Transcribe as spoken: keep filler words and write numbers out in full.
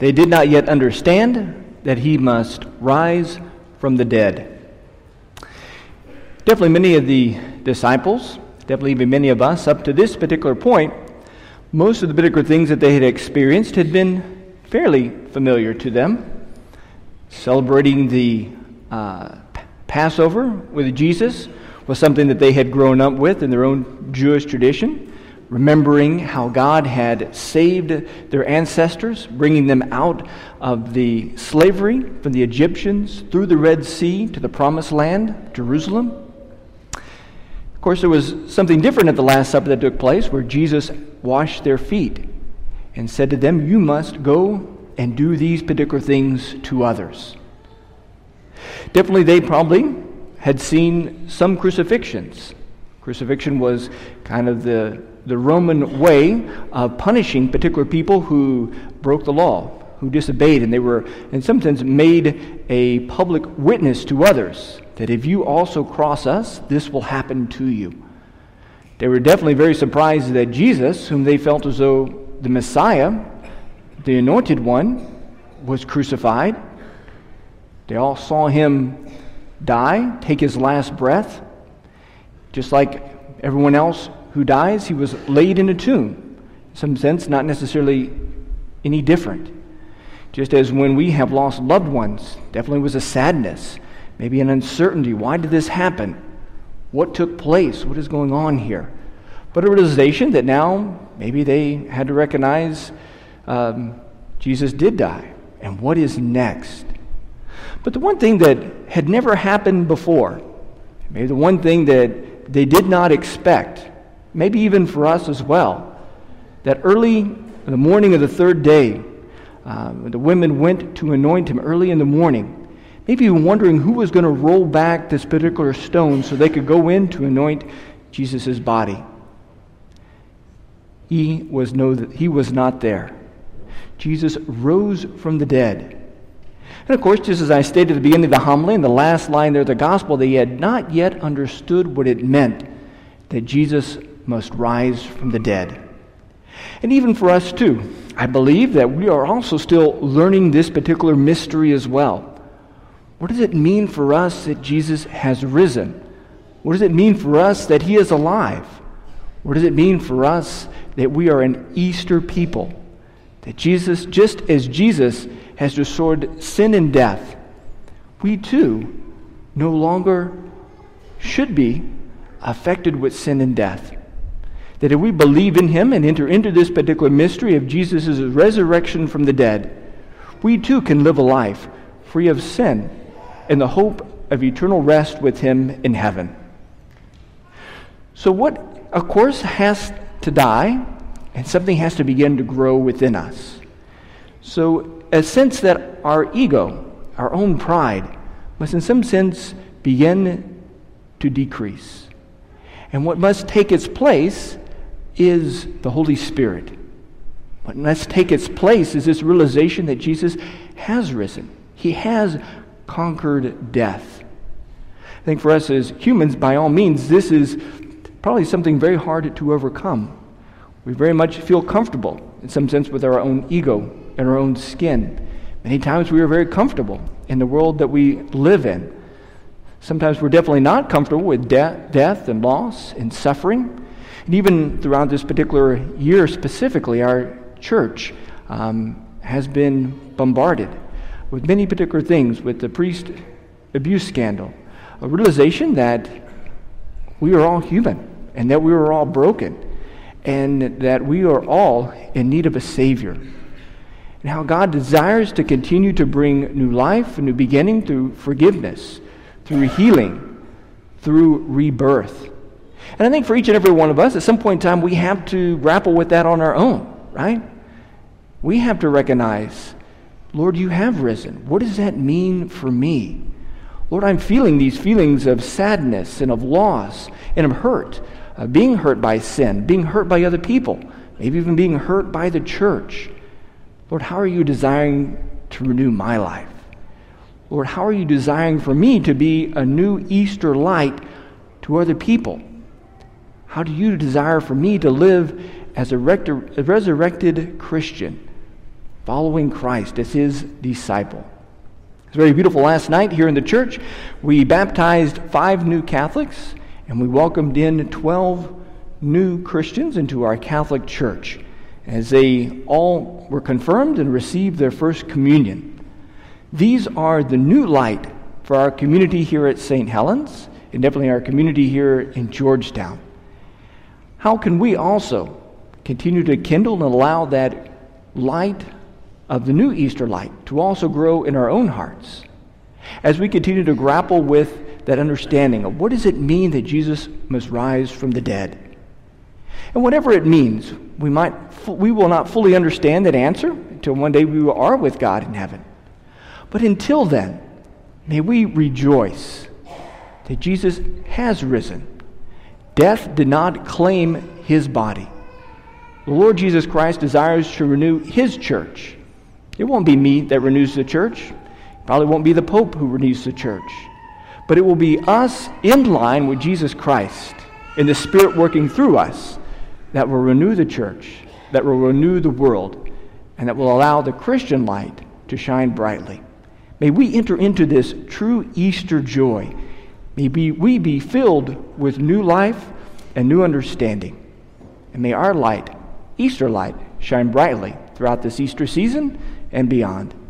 They did not yet understand that he must rise from the dead. Definitely many of the disciples, definitely even many of us, up to this particular point, most of the particular things that they had experienced had been fairly familiar to them. Celebrating the uh, Passover with Jesus was something that they had grown up with in their own Jewish tradition. Remembering how God had saved their ancestors, bringing them out of the slavery from the Egyptians through the Red Sea to the Promised Land, Jerusalem. Of course, there was something different at the Last Supper that took place where Jesus washed their feet and said to them, "You must go and do these particular things to others." Definitely they probably had seen some crucifixions. Crucifixion was kind of the the Roman way of punishing particular people who broke the law, who disobeyed, and they were in some sense made a public witness to others that if you also cross us, this will happen to you. They were definitely very surprised that Jesus, whom they felt as though the Messiah, the Anointed One, was crucified. They all saw him die, take his last breath, just like everyone else who dies. He was laid in a tomb. In some sense, not necessarily any different. Just as when we have lost loved ones, definitely was a sadness, maybe an uncertainty. Why did this happen? What took place? What is going on here? But a realization that now maybe they had to recognize um, Jesus did die. And what is next? But the one thing that had never happened before, maybe the one thing that they did not expect, maybe even for us as well, that early in the morning of the third day, uh, when the women went to anoint him early in the morning, maybe even wondering who was going to roll back this particular stone so they could go in to anoint Jesus' body. He was no, he was not there. Jesus rose from the dead. And of course, just as I stated at the beginning of the homily, in the last line there of the gospel, they had not yet understood what it meant that Jesus must rise from the dead. And even for us too, I believe that we are also still learning this particular mystery as well. What does it mean for us that Jesus has risen? What does it mean for us that he is alive? What does it mean for us that we are an Easter people? That Jesus, just as Jesus has destroyed sin and death, we too no longer should be affected with sin and death. That if we believe in him and enter into this particular mystery of Jesus' resurrection from the dead, we too can live a life free of sin in the hope of eternal rest with him in heaven. So what, of course, has to die, and something has to begin to grow within us. So a sense that our ego, our own pride, must in some sense begin to decrease. And what must take its place is the Holy Spirit. What must take its place is this realization that Jesus has risen. He has conquered death. I think for us as humans, by all means, this is probably something very hard to overcome. We very much feel comfortable, in some sense, with our own ego and our own skin. Many times we are very comfortable in the world that we live in. Sometimes we're definitely not comfortable with de- death and loss and suffering. And even throughout this particular year specifically, our church um, has been bombarded with many particular things, with the priest abuse scandal, a realization that we are all human and that we are all broken and that we are all in need of a Savior. And how God desires to continue to bring new life, a new beginning through forgiveness, through healing, through rebirth. And I think for each and every one of us, at some point in time, we have to grapple with that on our own, right? We have to recognize, Lord, you have risen. What does that mean for me? Lord, I'm feeling these feelings of sadness and of loss and of hurt, uh, being hurt by sin, being hurt by other people, maybe even being hurt by the church. Lord, how are you desiring to renew my life? Lord, how are you desiring for me to be a new Easter light to other people? How do you desire for me to live as a resurrected Christian, following Christ as his disciple. It's very beautiful. Last night here in the church, we baptized five new Catholics, and we welcomed in twelve new Christians into our Catholic Church as they all were confirmed and received their first communion. These are the new light for our community here at Saint Helens, and definitely our community here in Georgetown. How can we also continue to kindle and allow that light of the new Easter light to also grow in our own hearts as we continue to grapple with that understanding of what does it mean that Jesus must rise from the dead? And whatever it means, we might we will not fully understand that answer until one day we are with God in heaven. But until then, may we rejoice that Jesus has risen. Death did not claim his body. The Lord Jesus Christ desires to renew his church. It won't be me that renews the church. It probably won't be the Pope who renews the church. But it will be us in line with Jesus Christ and the Spirit working through us that will renew the church, that will renew the world, and that will allow the Christian light to shine brightly. May we enter into this true Easter joy. May we be filled with new life and new understanding. And may our light, Easter light, shine brightly throughout this Easter season and beyond.